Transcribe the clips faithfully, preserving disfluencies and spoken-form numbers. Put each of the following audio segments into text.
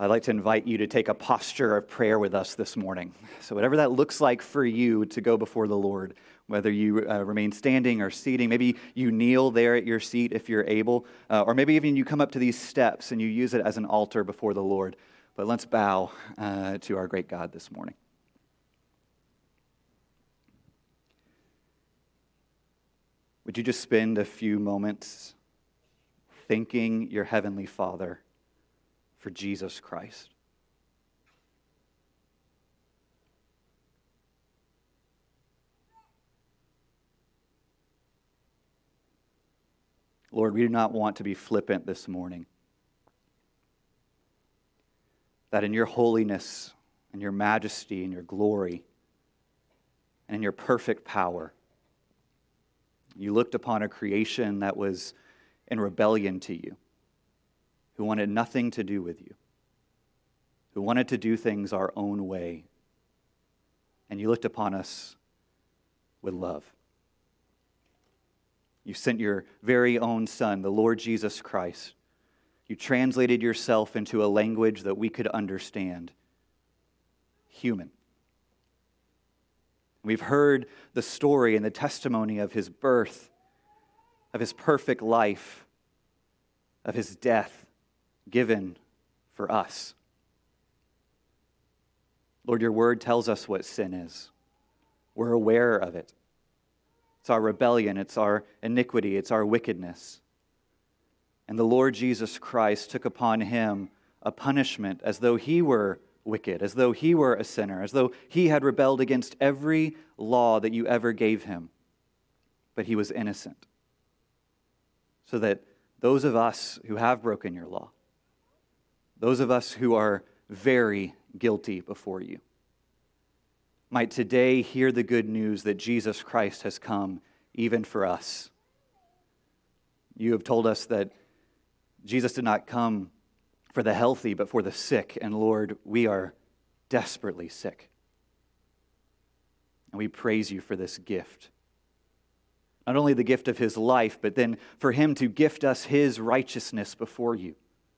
I'd like to invite you to take a posture of prayer with us this morning. So whatever that looks like for you to go before the Lord, whether you uh, remain standing or seating, maybe you kneel there at your seat if you're able, uh, or maybe even you come up to these steps and you use it as an altar before the Lord. But let's bow uh, to our great God this morning. Would you just spend a few moments thanking your Heavenly Father for Jesus Christ? Lord, we do not want to be flippant this morning. That in your holiness and your majesty and your glory and in your perfect power, you looked upon a creation that was in rebellion to you, who wanted nothing to do with you, who wanted to do things our own way. And you looked upon us with love. You sent your very own Son, the Lord Jesus Christ. You translated yourself into a language that we could understand, human. We've heard the story and the testimony of his birth, of his perfect life, of his death given for us. Lord, your word tells us what sin is. We're aware of it. It's our rebellion, it's our iniquity, it's our wickedness. And the Lord Jesus Christ took upon him a punishment as though he were wicked, as though he were a sinner, as though he had rebelled against every law that you ever gave him. But he was innocent. So that those of us who have broken your law, those of us who are very guilty before you, might today hear the good news that Jesus Christ has come even for us. You have told us that Jesus did not come for the healthy, but for the sick. And Lord, we are desperately sick. And we praise you for this gift. Not only the gift of his life, but then for him to gift us his righteousness before you.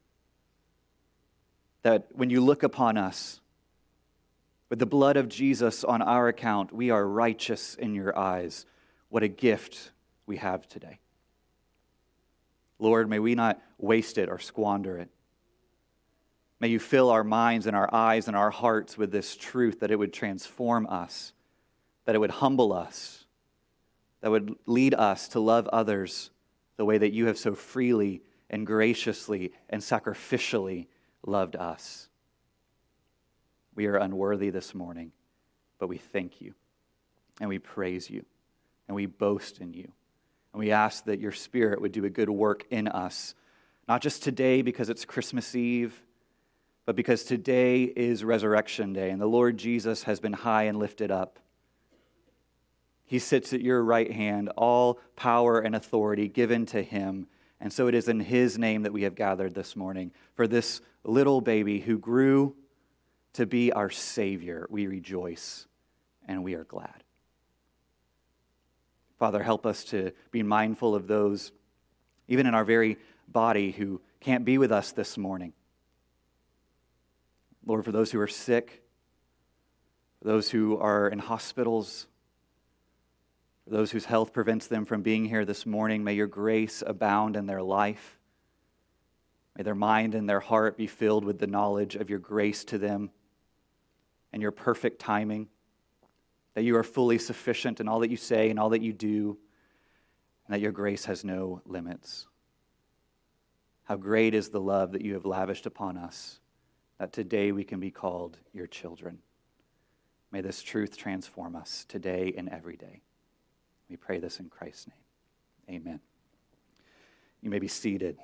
That when you look upon us, with the blood of Jesus on our account, we are righteous in your eyes. What a gift we have today. Lord, may we not waste it or squander it. May you fill our minds and our eyes and our hearts with this truth, that it would transform us, that it would humble us, that would lead us to love others the way that you have so freely and graciously and sacrificially loved us. We are unworthy this morning, but we thank you, and we praise you, and we boast in you. And we ask that your Spirit would do a good work in us, not just today because it's Christmas Eve, but because today is Resurrection Day, and the Lord Jesus has been high and lifted up. He sits at your right hand, all power and authority given to him. And so it is in his name that we have gathered this morning. For this little baby who grew to be our Savior, we rejoice and we are glad. Father, help us to be mindful of those, even in our very body, who can't be with us this morning. Lord, for those who are sick, for those who are in hospitals, for those whose health prevents them from being here this morning, may your grace abound in their life. May their mind and their heart be filled with the knowledge of your grace to them and your perfect timing, that you are fully sufficient in all that you say and all that you do, and that your grace has no limits. How great is the love that you have lavished upon us, that today we can be called your children. May this truth transform us today and every day. We pray this in Christ's name. Amen. You may be seated.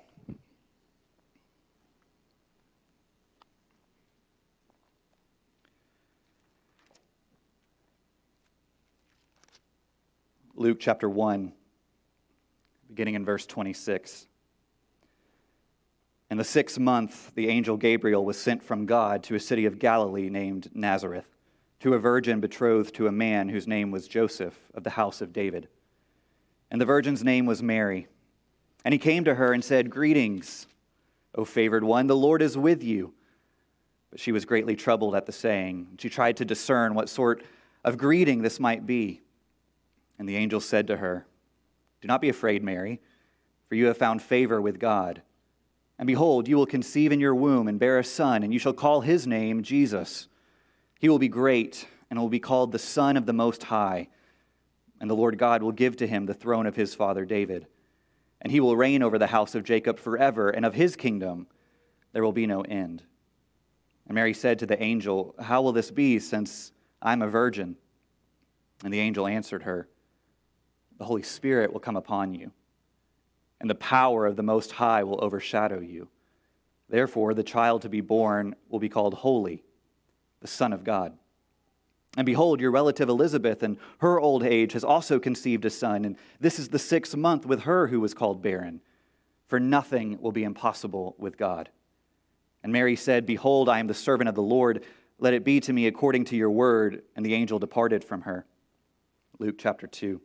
Luke chapter one, beginning in verse twenty-six. In the sixth month, the angel Gabriel was sent from God to a city of Galilee named Nazareth, to a virgin betrothed to a man whose name was Joseph, of the house of David. And the virgin's name was Mary. And he came to her and said, "Greetings, O favored one, the Lord is with you." But she was greatly troubled at the saying. She tried to discern what sort of greeting this might be. And the angel said to her, "Do not be afraid, Mary, for you have found favor with God. And behold, you will conceive in your womb and bear a son, and you shall call his name Jesus. He will be great and will be called the Son of the Most High. And the Lord God will give to him the throne of his father David. And he will reign over the house of Jacob forever, and of his kingdom there will be no end." And Mary said to the angel, "How will this be, since I'm a virgin?" And the angel answered her, "The Holy Spirit will come upon you, and the power of the Most High will overshadow you. Therefore, the child to be born will be called Holy, the Son of God. And behold, your relative Elizabeth, in her old age, has also conceived a son, and this is the sixth month with her who was called barren. For nothing will be impossible with God." And Mary said, "Behold, I am the servant of the Lord. Let it be to me according to your word." And the angel departed from her. Luke chapter two.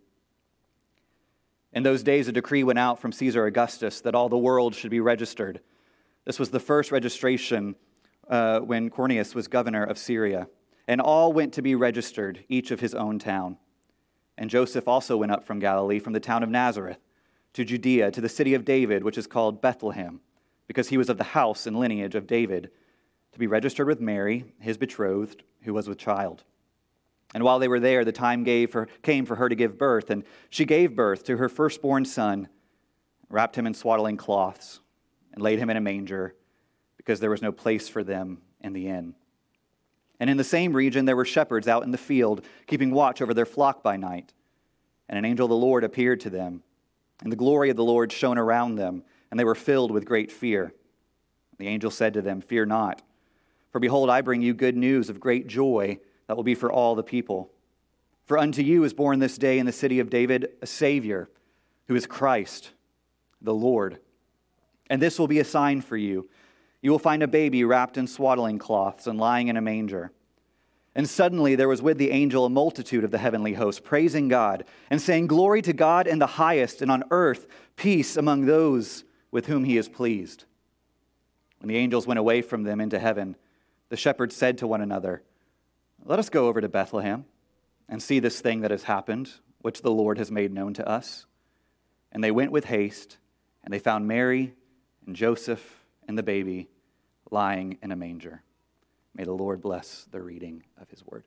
In those days, a decree went out from Caesar Augustus that all the world should be registered. This was the first registration uh, when Quirinius was governor of Syria. And all went to be registered, each of his own town. And Joseph also went up from Galilee, from the town of Nazareth, to Judea, to the city of David, which is called Bethlehem, because he was of the house and lineage of David, to be registered with Mary, his betrothed, who was with child. And while they were there, the time gave for, came for her to give birth, and she gave birth to her firstborn son, wrapped him in swaddling cloths, and laid him in a manger, because there was no place for them in the inn. And in the same region there were shepherds out in the field, keeping watch over their flock by night. And an angel of the Lord appeared to them, and the glory of the Lord shone around them, and they were filled with great fear. The angel said to them, "Fear not, for behold, I bring you good news of great joy that will be for all the people. For unto you is born this day in the city of David a Savior, who is Christ, the Lord. And this will be a sign for you. You will find a baby wrapped in swaddling cloths and lying in a manger." And suddenly there was with the angel a multitude of the heavenly host, praising God, and saying, "Glory to God in the highest, and on earth peace among those with whom he is pleased." When the angels went away from them into heaven, the shepherds said to one another, "Let us go over to Bethlehem and see this thing that has happened, which the Lord has made known to us." And they went with haste, and they found Mary and Joseph and the baby lying in a manger. May the Lord bless the reading of his word.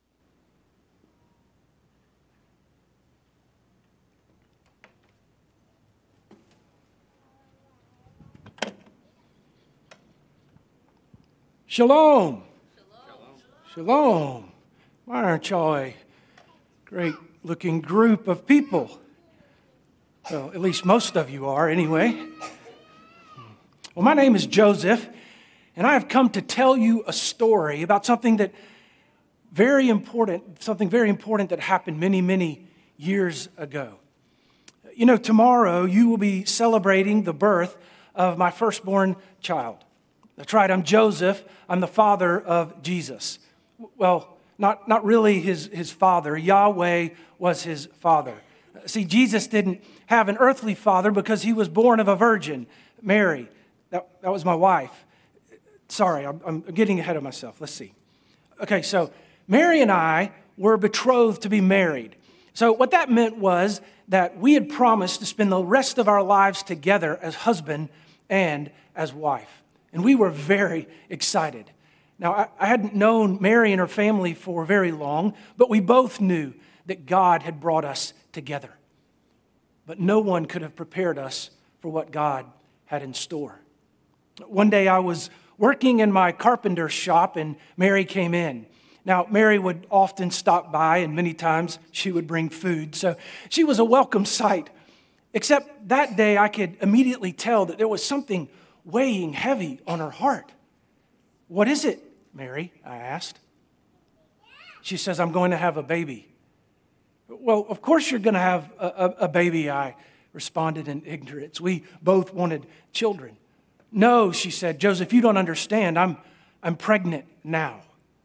Shalom. Shalom. Shalom. Why aren't y'all a great-looking group of people? Well, at least most of you are, anyway. Well, my name is Joseph, and I have come to tell you a story about something that very important, something very important that happened many, many years ago. You know, tomorrow you will be celebrating the birth of my firstborn child. That's right, I'm Joseph. I'm the father of Jesus. Well, not, not really his, his father. Yahweh was his father. See, Jesus didn't have an earthly father because he was born of a virgin, Mary. That, that was my wife. Sorry, I'm, I'm getting ahead of myself. Let's see. Okay, so Mary and I were betrothed to be married. So what that meant was that we had promised to spend the rest of our lives together as husband and as wife. And we were very excited. Now, I, I hadn't known Mary and her family for very long, but we both knew that God had brought us together. But no one could have prepared us for what God had in store. One day I was working in my carpenter shop and Mary came in. Now, Mary would often stop by and many times she would bring food. So she was a welcome sight. Except that day I could immediately tell that there was something weighing heavy on her heart. "What is it, Mary?" I asked. She says, "I'm going to have a baby." "Well, of course you're going to have a, a, a baby," I responded in ignorance. We both wanted children. "No," she said, "Joseph, you don't understand. I'm, I'm pregnant now."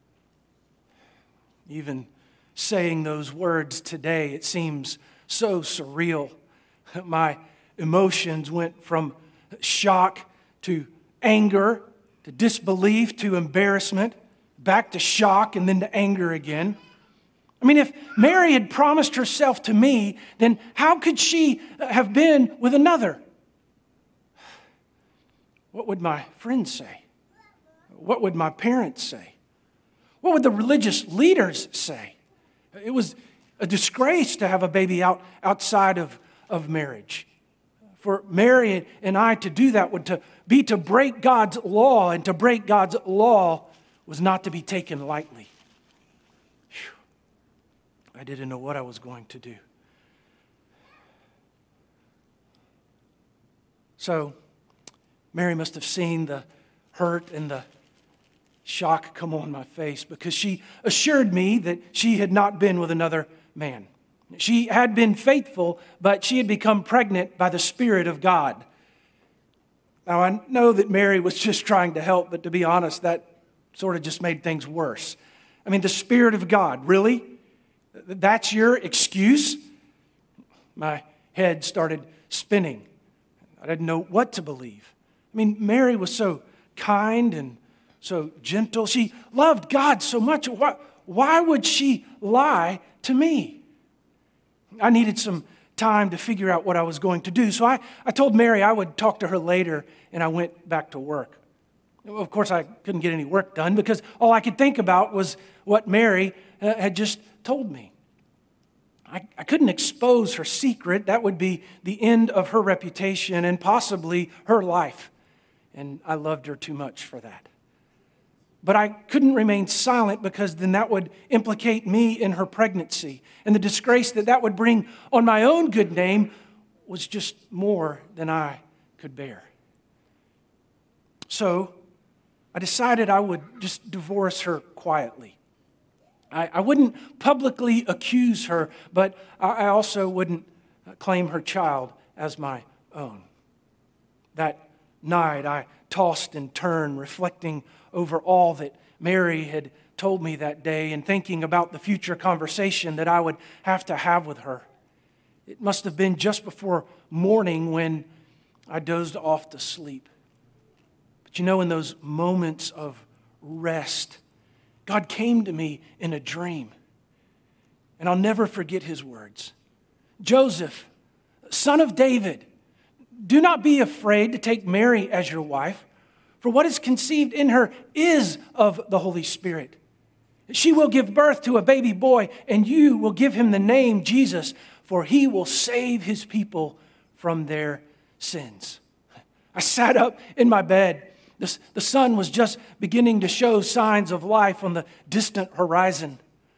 Even saying those words today, it seems so surreal. My emotions went from shock to anger to disbelief, to embarrassment, back to shock, and then to anger again. I mean, if Mary had promised herself to me, then how could she have been with another? What would my friends say? What would my parents say? What would the religious leaders say? It was a disgrace to have a baby out, outside of, of marriage. For Mary and I to do that would to be to break God's law, and to break God's law was not to be taken lightly. Whew. I didn't know what I was going to do. So, Mary must have seen the hurt and the shock come on my face, because she assured me that she had not been with another man. She had been faithful, but she had become pregnant by the Spirit of God. Now, I know that Mary was just trying to help, but to be honest, that sort of just made things worse. I mean, the Spirit of God, really? That's your excuse? My head started spinning. I didn't know what to believe. I mean, Mary was so kind and so gentle. She loved God so much. Why, why would she lie to me? I needed some time to figure out what I was going to do. So I, I told Mary I would talk to her later, and I went back to work. Of course, I couldn't get any work done because all I could think about was what Mary uh, had just told me. I, I couldn't expose her secret. That would be the end of her reputation and possibly her life. And I loved her too much for that. But I couldn't remain silent, because then that would implicate me in her pregnancy. And the disgrace that that would bring on my own good name was just more than I could bear. So I decided I would just divorce her quietly. I, I wouldn't publicly accuse her, but I also wouldn't claim her child as my own. That night I tossed and turned, reflecting over all that Mary had told me that day and thinking about the future conversation that I would have to have with her. It must have been just before morning when I dozed off to sleep. But you know, in those moments of rest, God came to me in a dream. And I'll never forget his words. Joseph, son of David, do not be afraid to take Mary as your wife, for what is conceived in her is of the Holy Spirit. She will give birth to a baby boy, and you will give him the name Jesus, for he will save his people from their sins. I sat up in my bed. The, the sun was just beginning to show signs of life on the distant horizon.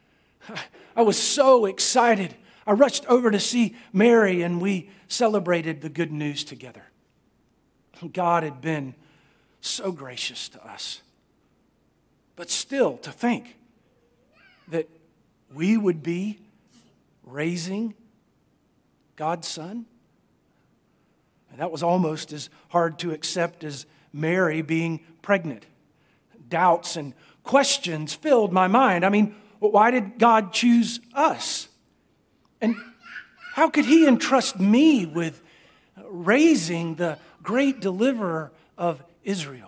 I was so excited. I rushed over to see Mary, and we celebrated the good news together. God had been so gracious to us. But still, to think that we would be raising God's son, and that was almost as hard to accept as Mary being pregnant. Doubts and questions filled my mind. I mean, why did God choose us? And how could he entrust me with raising the great deliverer of Israel?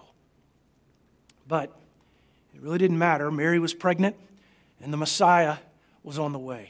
But it really didn't matter. Mary was pregnant, and the Messiah was on the way.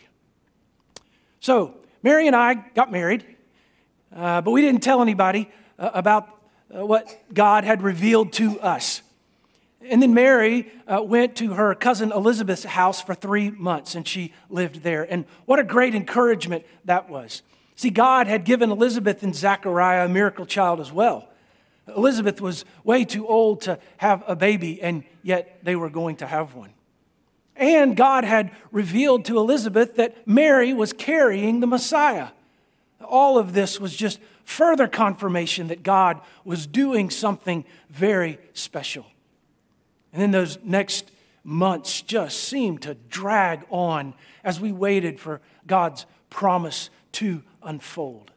So Mary and I got married, uh, but we didn't tell anybody uh, about uh, what God had revealed to us. And then Mary uh, went to her cousin Elizabeth's house for three months, and she lived there. And what a great encouragement that was. See, God had given Elizabeth and Zechariah a miracle child as well. Elizabeth was way too old to have a baby, and yet they were going to have one. And God had revealed to Elizabeth that Mary was carrying the Messiah. All of this was just further confirmation that God was doing something very special. And then those next months just seemed to drag on as we waited for God's promise to unfold.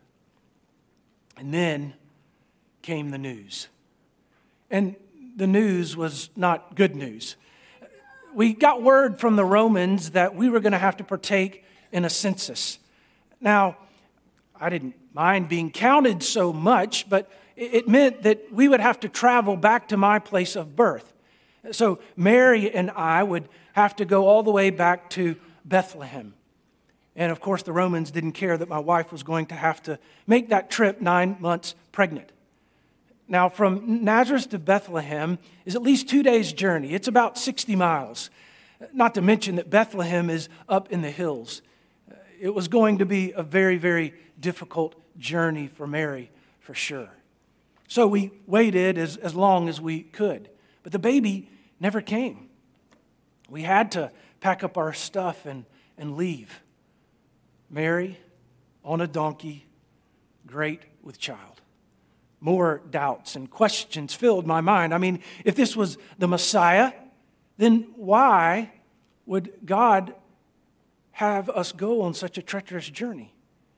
And then came the news. And the news was not good news. We got word from the Romans that we were going to have to partake in a census. Now, I didn't mind being counted so much, but it meant that we would have to travel back to my place of birth. So Mary and I would have to go all the way back to Bethlehem. And of course, the Romans didn't care that my wife was going to have to make that trip nine months pregnant. Now, from Nazareth to Bethlehem is at least two days' journey. It's about sixty miles. Not to mention that Bethlehem is up in the hills. It was going to be a very, very difficult journey for Mary, for sure. So we waited as, as long as we could. But the baby never came. We had to pack up our stuff and, and leave. Mary on a donkey, great with child. More doubts and questions filled my mind. I mean, if this was the Messiah, then why would God have us go on such a treacherous journey?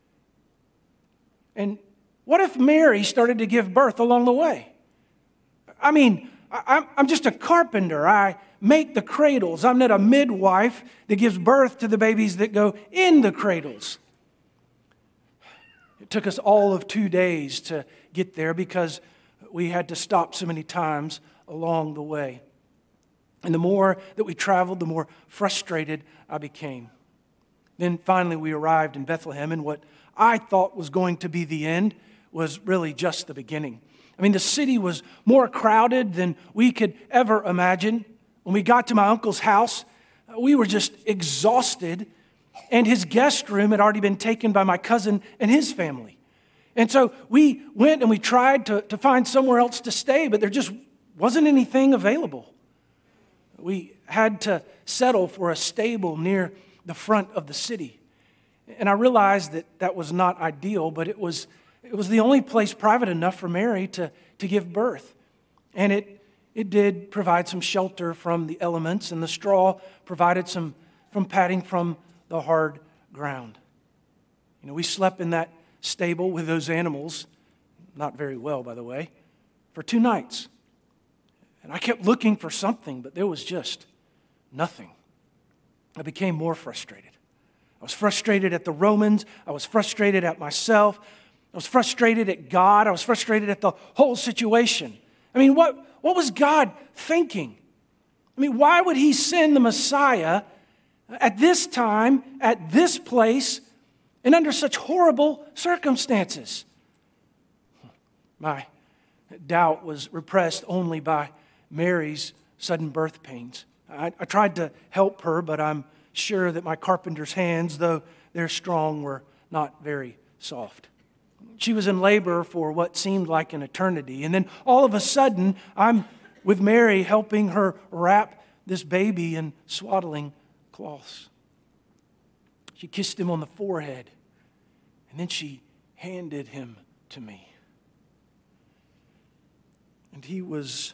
And what if Mary started to give birth along the way? I mean, I'm just a carpenter. I make the cradles. I'm not a midwife that gives birth to the babies that go in the cradles. It took us all of two days to get there because we had to stop so many times along the way. And the more that we traveled, the more frustrated I became. Then finally we arrived in Bethlehem, and what I thought was going to be the end was really just the beginning. I mean, the city was more crowded than we could ever imagine. When we got to my uncle's house, we were just exhausted, and his guest room had already been taken by my cousin and his family. And so we went and we tried to, to find somewhere else to stay, but there just wasn't anything available. We had to settle for a stable near the front of the city. And I realized that that was not ideal, but it was it was the only place private enough for Mary to, to give birth. And it it did provide some shelter from the elements, and the straw provided some from padding from the hard ground. You know, we slept in that stable with those animals, not very well, by the way, for two nights. And I kept looking for something, but there was just nothing. I became more frustrated. I was frustrated at the Romans. I was frustrated at myself. I was frustrated at God. I was frustrated at the whole situation. I mean, what, what was God thinking? I mean, why would He send the Messiah at this time, at this place, and under such horrible circumstances? My doubt was repressed only by Mary's sudden birth pains. I, I tried to help her, but I'm sure that my carpenter's hands, though they're strong, were not very soft. She was in labor for what seemed like an eternity. And then all of a sudden, I'm with Mary helping her wrap this baby in swaddling cloths. She kissed him on the forehead, and then she handed him to me. And he was,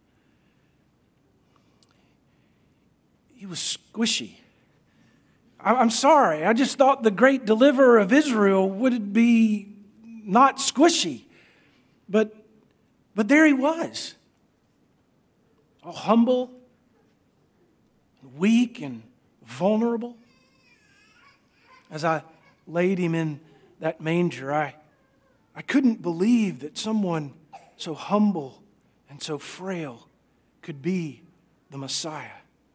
he was squishy. I'm sorry, I just thought the great deliverer of Israel would be not squishy. But, but there he was, all humble, weak, and vulnerable. As I laid him in that manger, I, I couldn't believe that someone so humble and so frail could be the Messiah.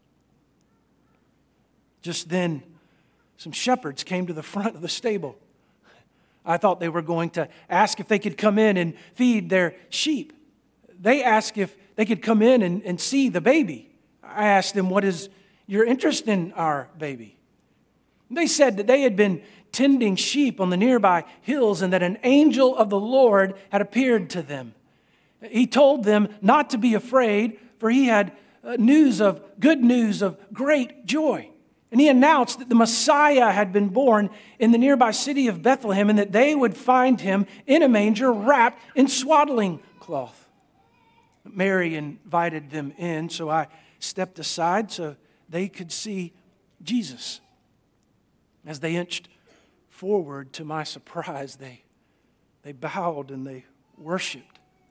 Just then, some shepherds came to the front of the stable. I thought they were going to ask if they could come in and feed their sheep. They asked if they could come in and, and see the baby. I asked them, what is your interest in our baby? They said that they had been tending sheep on the nearby hills and that an angel of the Lord had appeared to them. He told them not to be afraid, for he had news of, good news of great joy. And he announced that the Messiah had been born in the nearby city of Bethlehem and that they would find him in a manger wrapped in swaddling cloth. Mary invited them in, so I stepped aside so they could see Jesus. As they inched forward, to my surprise, they, they bowed and they worshiped.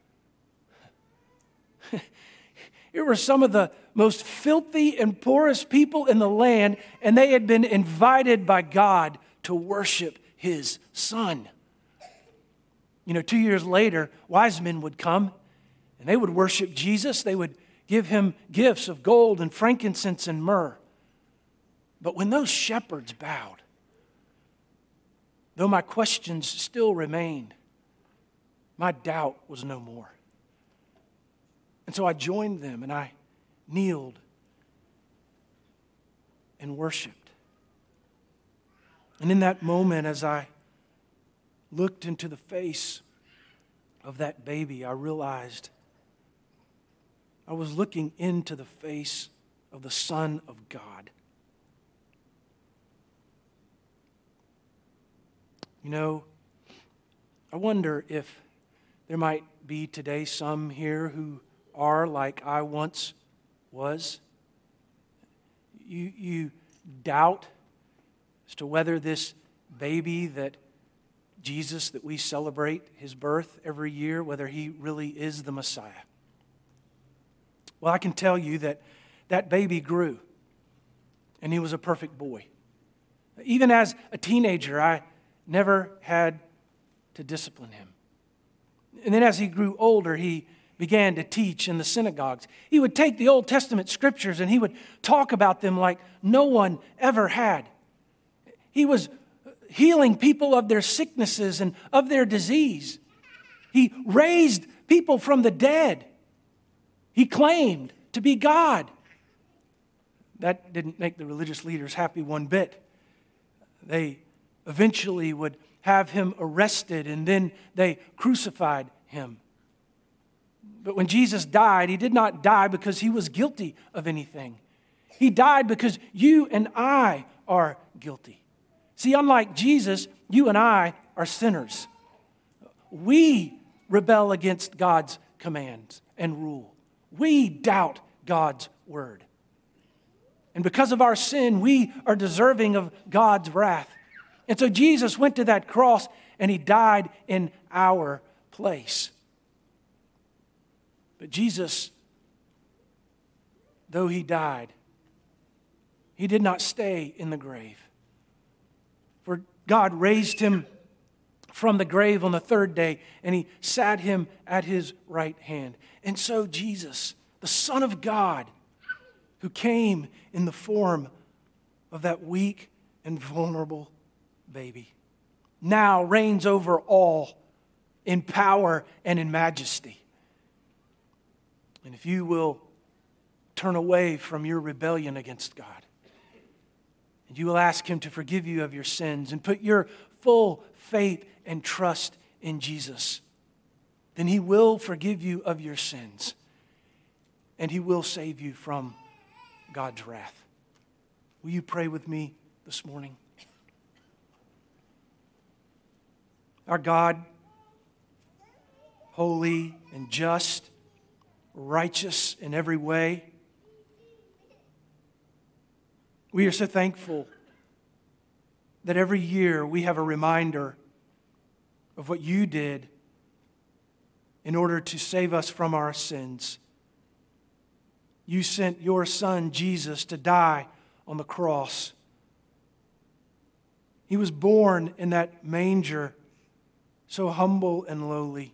Here were some of the most filthy and poorest people in the land, and they had been invited by God to worship His Son. You know, two years later, wise men would come and they would worship Jesus. They would give him gifts of gold and frankincense and myrrh. But when those shepherds bowed, though my questions still remained, my doubt was no more. And so I joined them and I kneeled and worshiped. And in that moment, as I looked into the face of that baby, I realized I was looking into the face of the Son of God. You know, I wonder if there might be today some here who are like I once was. You, you doubt as to whether this baby that Jesus, that we celebrate his birth every year, whether he really is the Messiah. Well, I can tell you that that baby grew, and he was a perfect boy. Even as a teenager, I never had to discipline him. And then as he grew older, he began to teach in the synagogues. He would take the Old Testament scriptures and he would talk about them like no one ever had. He was healing people of their sicknesses and of their disease. He raised people from the dead. He claimed to be God. That didn't make the religious leaders happy one bit. They eventually would have him arrested and then they crucified him. But when Jesus died, he did not die because he was guilty of anything. He died because you and I are guilty. See, unlike Jesus, you and I are sinners. We rebel against God's commands and rule. We doubt God's word. And because of our sin, we are deserving of God's wrath. And so Jesus went to that cross and he died in our place. But Jesus, though he died, he did not stay in the grave. For God raised him from the grave on the third day, and he sat him at his right hand. And so Jesus, the Son of God, who came in the form of that weak and vulnerable baby, now reigns over all in power and in majesty. And if you will turn away from your rebellion against God, and you will ask him to forgive you of your sins and put your full faith and trust in Jesus, then he will forgive you of your sins and he will save you from God's wrath. Will you pray with me this morning? Our God, holy and just, righteous in every way, we are so thankful that every year we have a reminder of what you did in order to save us from our sins. You sent your Son, Jesus, to die on the cross. He was born in that manger, so humble and lowly.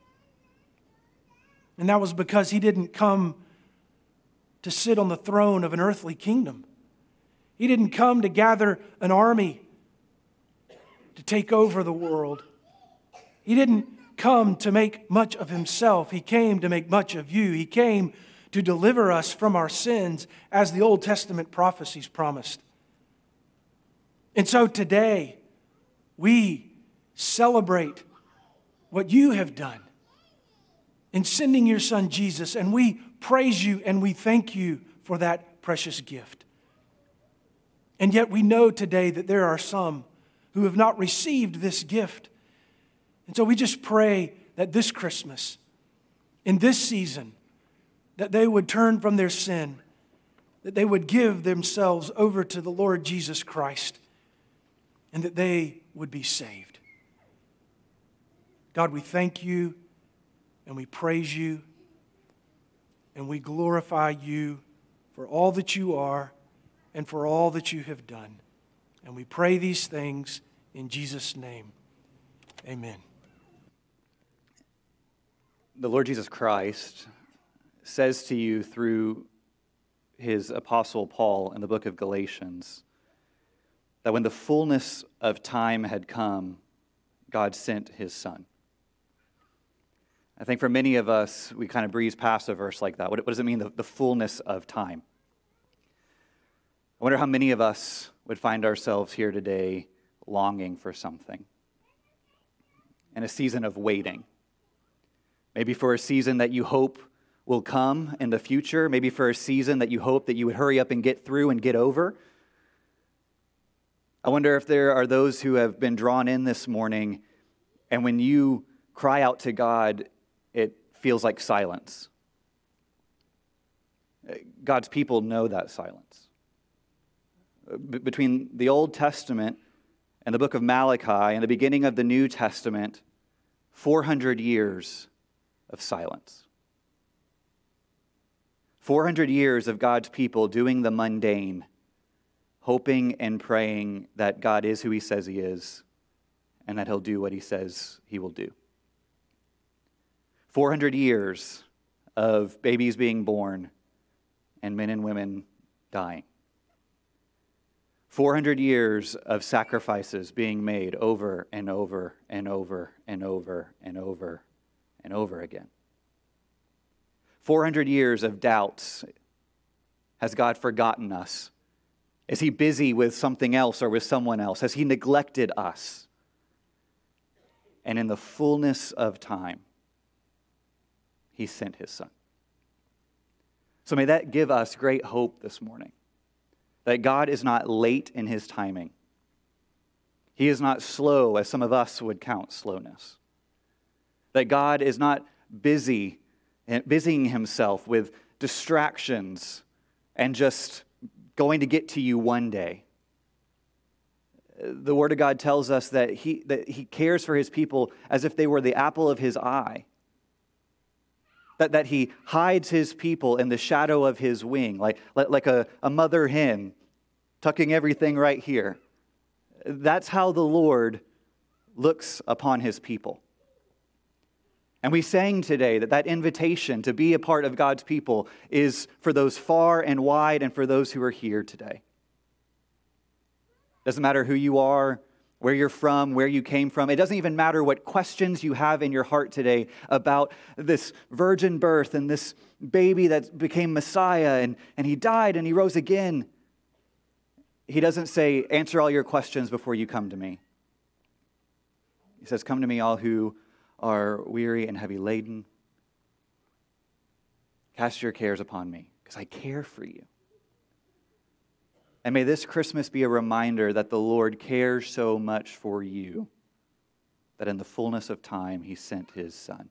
And that was because he didn't come to sit on the throne of an earthly kingdom. He didn't come to gather an army to take over the world. He didn't come to make much of himself. He came to make much of you. He came to deliver us from our sins, as the Old Testament prophecies promised. And so today, we celebrate what you have done in sending your Son Jesus, and we praise you and we thank you for that precious gift. And yet we know today that there are some who have not received this gift. And so we just pray that this Christmas, in this season, that they would turn from their sin, that they would give themselves over to the Lord Jesus Christ, and that they would be saved. God, we thank you and we praise you and we glorify you for all that you are and for all that you have done. And we pray these things in Jesus' name. Amen. the Lord Jesus Christ says to you through his apostle Paul in the book of Galatians that when the fullness of time had come, God sent his Son. I think for many of us, we kind of breeze past a verse like that. What, what does it mean, the, the fullness of time? I wonder how many of us would find ourselves here today longing for something, in a season of waiting. Maybe for a season that you hope will come in the future. Maybe for a season that you hope that you would hurry up and get through and get over. I wonder if there are those who have been drawn in this morning, and when you cry out to God, it feels like silence. God's people know that silence. B- between the Old Testament and the book of Malachi and the beginning of the New Testament, four hundred years of silence. four hundred years of God's people doing the mundane, hoping and praying that God is who he says he is and that he'll do what he says he will do. four hundred years of babies being born and men and women dying. four hundred years of sacrifices being made over and over and over and over and over and over again. four hundred years of doubts. Has God forgotten us? Is he busy with something else or with someone else? Has he neglected us? And in the fullness of time, he sent his Son. So may that give us great hope this morning, that God is not late in his timing. He is not slow, as some of us would count slowness. That God is not busy, busying himself with distractions and just going to get to you one day. The Word of God tells us that he, that he cares for his people as if they were the apple of his eye. That, that he hides his people in the shadow of his wing, like, like a, a mother hen tucking everything right here. That's how the Lord looks upon his people. And we sang today that that invitation to be a part of God's people is for those far and wide and for those who are here today. Doesn't matter who you are, where you're from, where you came from. It doesn't even matter what questions you have in your heart today about this virgin birth and this baby that became Messiah and, and he died and he rose again. He doesn't say, answer all your questions before you come to me. He says, come to me all who are weary and heavy laden. Cast your cares upon me, because I care for you. And may this Christmas be a reminder that the Lord cares so much for you that in the fullness of time he sent his Son.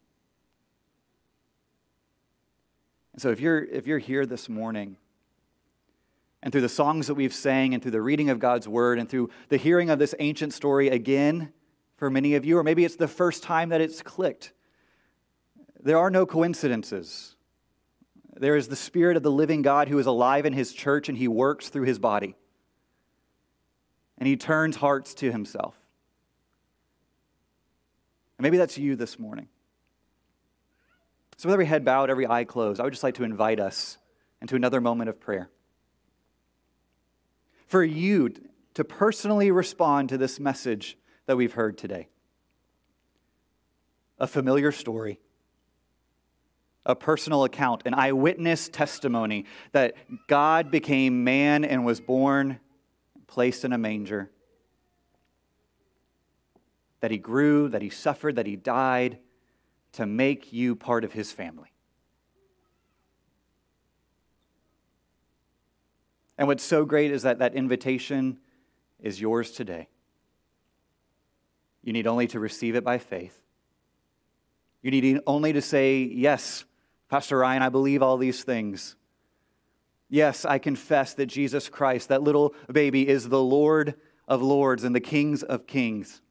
And so if you're if you're here this morning, and through the songs that we've sang and through the reading of God's Word and through the hearing of this ancient story again, for many of you, or maybe it's the first time that it's clicked. There are no coincidences. There is the Spirit of the living God who is alive in his church and he works through his body. And he turns hearts to himself. And maybe that's you this morning. So with every head bowed, every eye closed, I would just like to invite us into another moment of prayer. For you to personally respond to this message that we've heard today. A familiar story, a personal account, an eyewitness testimony that God became man and was born, placed in a manger, that he grew, that he suffered, that he died to make you part of his family. And what's so great is that that invitation is yours today. You need only to receive it by faith. You need only to say, yes, Pastor Ryan, I believe all these things. Yes, I confess that Jesus Christ, that little baby, is the Lord of lords and the King of kings.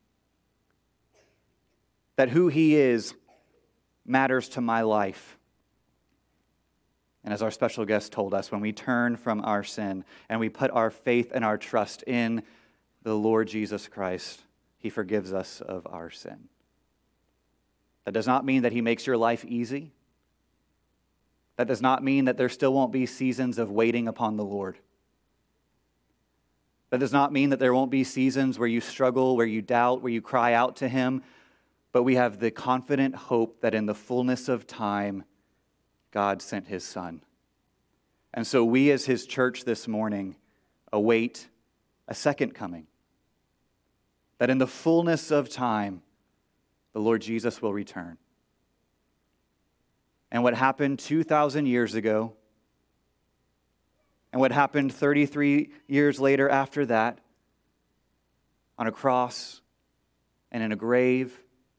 That who he is matters to my life. And as our special guest told us, when we turn from our sin and we put our faith and our trust in the Lord Jesus Christ, he forgives us of our sin. That does not mean that he makes your life easy. That does not mean that there still won't be seasons of waiting upon the Lord. That does not mean that there won't be seasons where you struggle, where you doubt, where you cry out to him. But we have the confident hope that in the fullness of time, God sent his Son. And so we as his church this morning await a second coming. That in the fullness of time, the Lord Jesus will return. And what happened two thousand years ago, and what happened thirty-three years later after that, on a cross and in a grave,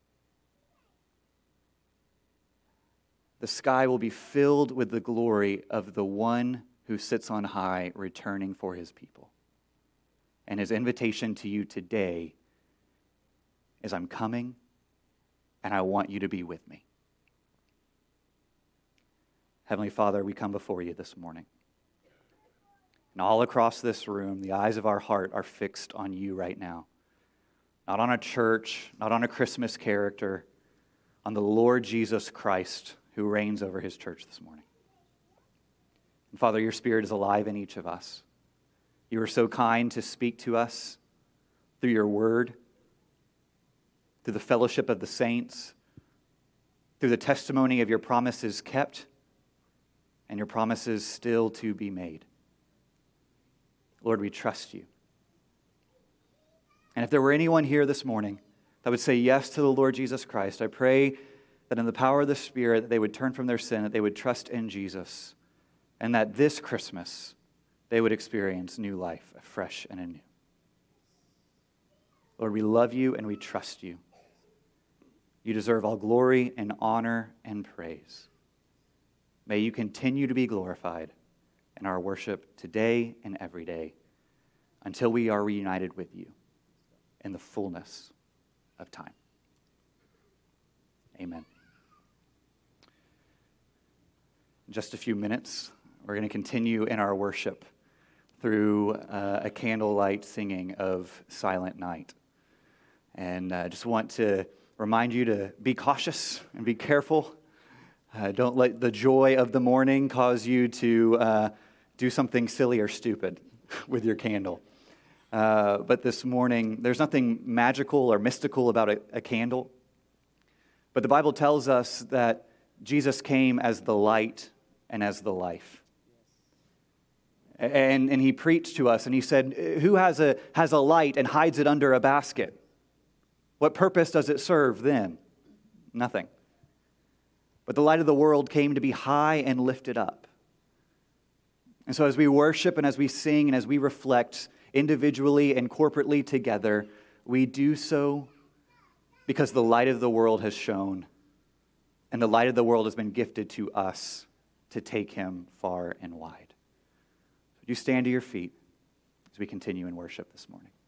the sky will be filled with the glory of the one who sits on high, returning for his people. And his invitation to you today is, I'm coming, and I want you to be with me. Heavenly Father, we come before you this morning. And all across this room, the eyes of our heart are fixed on you right now. Not on a church, not on a Christmas character, on the Lord Jesus Christ who reigns over his church this morning. And Father, your Spirit is alive in each of us. You are so kind to speak to us through your word, through the fellowship of the saints, through the testimony of your promises kept, and your promises still to be made. Lord, we trust you. And if there were anyone here this morning that would say yes to the Lord Jesus Christ, I pray that in the power of the Spirit, that they would turn from their sin, that they would trust in Jesus, and that this Christmas they would experience new life, afresh and anew. Lord, we love you and we trust you. You deserve all glory and honor and praise. May you continue to be glorified in our worship today and every day until we are reunited with you in the fullness of time. Amen. In just a few minutes, we're going to continue in our worship through uh, a candlelight singing of Silent Night. And I uh, just want to remind you to be cautious and be careful. Uh, don't let the joy of the morning cause you to uh, do something silly or stupid with your candle. Uh, but this morning, there's nothing magical or mystical about a, a candle. But the Bible tells us that Jesus came as the light and as the life. And, and he preached to us and he said, who has a, has a light and hides it under a basket? What purpose does it serve then? Nothing. But the light of the world came to be high and lifted up. And so as we worship and as we sing and as we reflect individually and corporately together, we do so because the light of the world has shone and the light of the world has been gifted to us to take him far and wide. Would you stand to your feet as we continue in worship this morning?